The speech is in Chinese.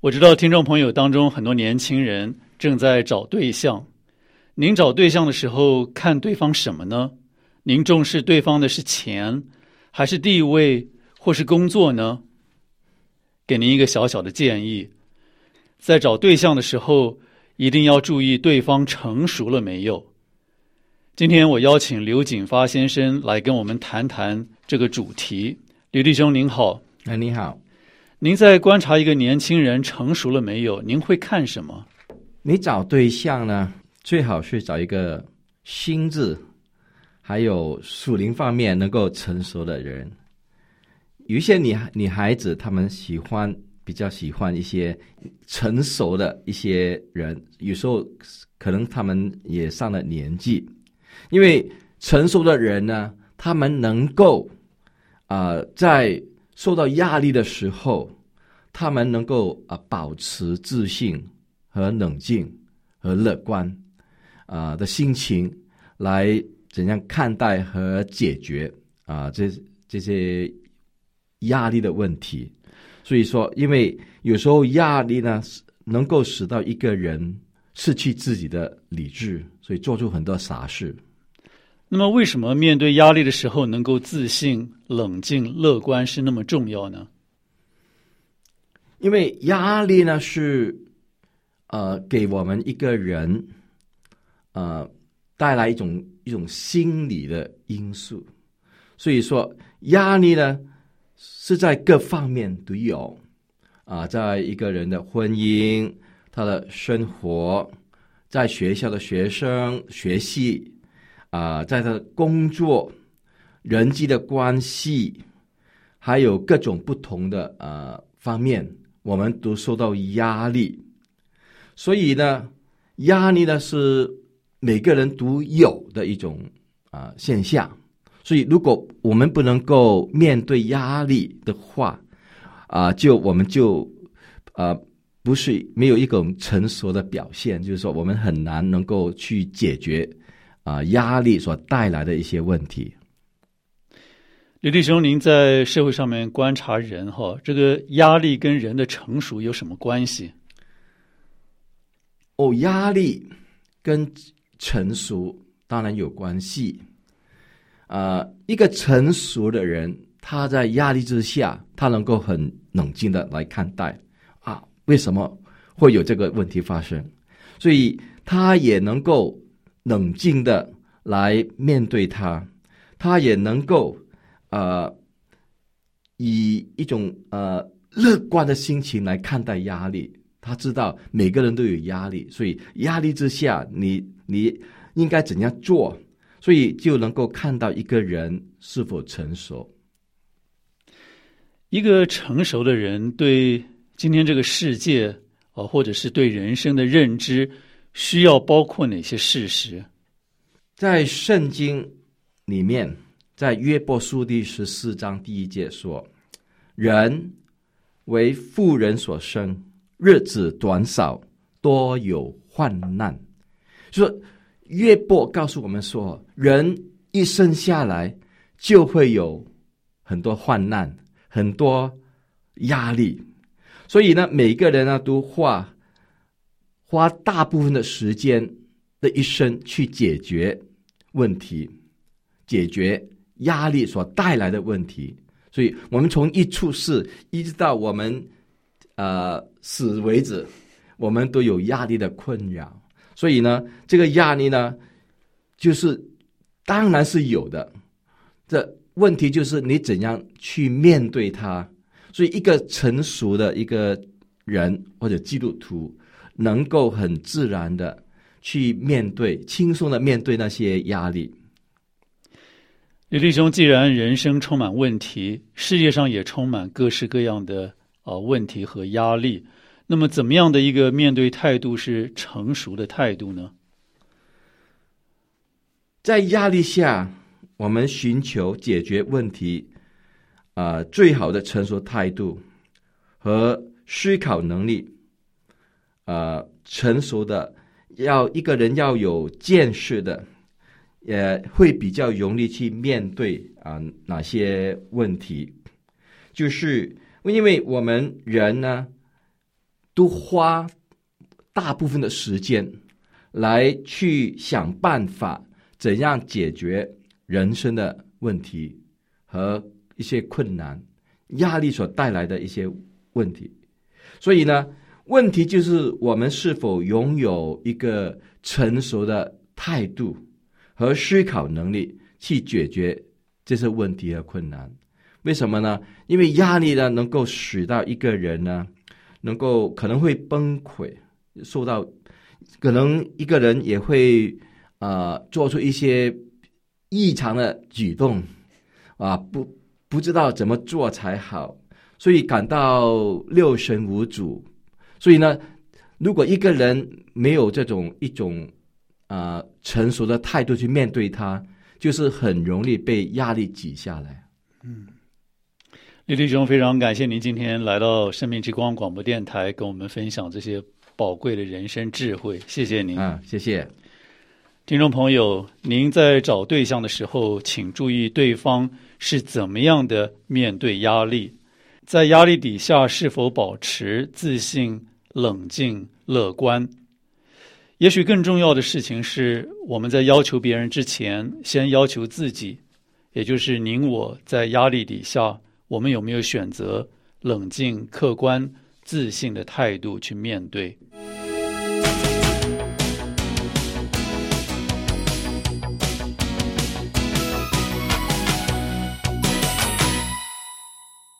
我知道听众朋友当中很多年轻人正在找对象，您找对象的时候看对方什么呢？您重视对方的是钱，还是地位，或是工作呢？给您一个小小的建议，在找对象的时候，一定要注意对方成熟了没有。今天我邀请刘锦发先生来跟我们谈谈这个主题。刘弟兄您好。 你好。 您在观察一个年轻人成熟了没有，您会看什么？ 你找对象呢，最好是找一个心智还有属灵方面能够成熟的人。有一些女孩子她们比较喜欢一些成熟的一些人，有时候可能他们也上了年纪，因为成熟的人呢，他们能够在受到压力的时候，他们能够保持自信和冷静和乐观的心情，来怎样看待和解决这些压力的问题。所以说，因为有时候压力呢，能够使到一个人失去自己的理智，所以做出很多傻事。 那么为什么面对压力的时候能够自信、冷静、乐观是那么重要呢？ 因为压力呢是给我们一个人带来一种心理的因素。所以说压力呢是在各方面都有在一个人的婚姻、他的生活，在学校的学生学习在他的工作、人际的关系，还有各种不同的方面，我们都受到压力。所以呢，压力呢是每个人都有的一种现象。所以如果我们不能够面对压力的话我们就不是没有一种成熟的表现，就是说我们很难能够去解决压力所带来的一些问题。 刘弟兄，您在社会上面观察人这个压力跟人的成熟有什么关系？ 压力跟成熟当然有关系。一个成熟的人，他在压力之下，他能够很冷静的来看待为什么会有这个问题发生，所以他也能够冷静的来面对它，他也能够以一种乐观的心情来看待压力。他知道每个人都有压力，所以压力之下你应该怎样做，所以就能够看到一个人是否成熟。 一个成熟的人对今天这个世界或者是对人生的认知需要包括哪些事实？ 在圣经里面，在约伯书第14章第1节说，人为妇人所生，日子短少，多有患难。就说约伯告诉我们说，人一生下来就会有很多患难，很多压力。所以呢，每个人呢都花大部分的时间的一生去解决问题，解决压力所带来的问题。所以我们从一出世一直到我们死为止，我们都有压力的困扰。所以呢，这个压力呢，就是当然是有的。这问题就是你怎样去面对它。所以一个成熟的一个人或者基督徒，能够很自然的去面对，轻松的面对那些压力。 刘弟兄，既然人生充满问题，世界上也充满各式各样的问题和压力，那么怎么样的一个面对态度是成熟的态度呢？ 在压力下，我们寻求解决问题最好的成熟态度和思考能力，成熟的一个人要有见识的，也会比较容易去面对哪些问题。就是因为我们人呢， 都花大部分的时间来去想办法怎样解决人生的问题和一些困难、压力所带来的一些问题。所以呢，问题就是我们是否拥有一个成熟的态度和思考能力去解决这些问题和困难。为什么呢？因为压力呢，能够使到一个人呢，可能会崩溃，可能一个人也会做出一些异常的举动不知道怎么做才好，所以感到六神无主。所以呢，如果一个人没有一种成熟的态度去面对它，就是很容易被压力挤下来。 李弟兄，非常感谢您今天来到生命之光广播电台，跟我们分享这些宝贵的人生智慧，谢谢您。 谢谢。 听众朋友，您在找对象的时候，请注意对方是怎么样的面对压力，在压力底下是否保持自信、冷静、乐观。也许更重要的事情是，我们在要求别人之前，先要求自己，也就是您我在压力底下，我们有没有选择冷静、客观、自信的态度去面对。